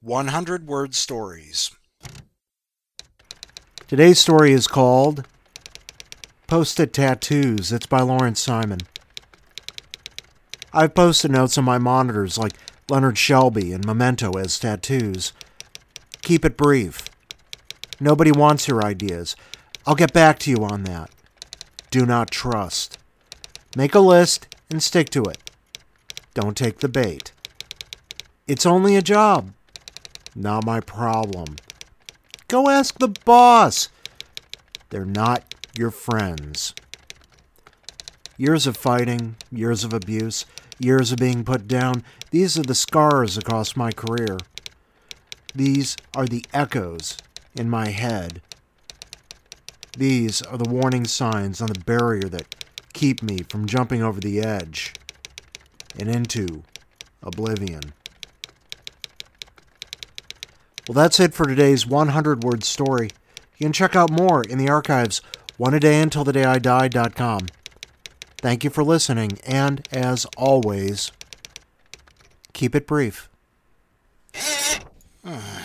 100 Word Stories. Today's story is called Post-it Tattoos. It's by Lawrence Simon. I've post-it notes on my monitors like Leonard Shelby and Memento as tattoos. Keep it brief. Nobody wants your ideas. I'll get back to you on that. Do not trust. Make a list and stick to it. Don't take the bait. It's only a job. Not my problem. Go ask the boss. They're not your friends. Years of fighting, years of abuse, years of being put down, these are the scars across my career. These are the echoes in my head. These are the warning signs on the barrier that keep me from jumping over the edge and into oblivion. Well, that's it for today's 100-word story. You can check out more in the archives, oneadayuntilthedayIdie.com. Thank you for listening, and as always, keep it brief.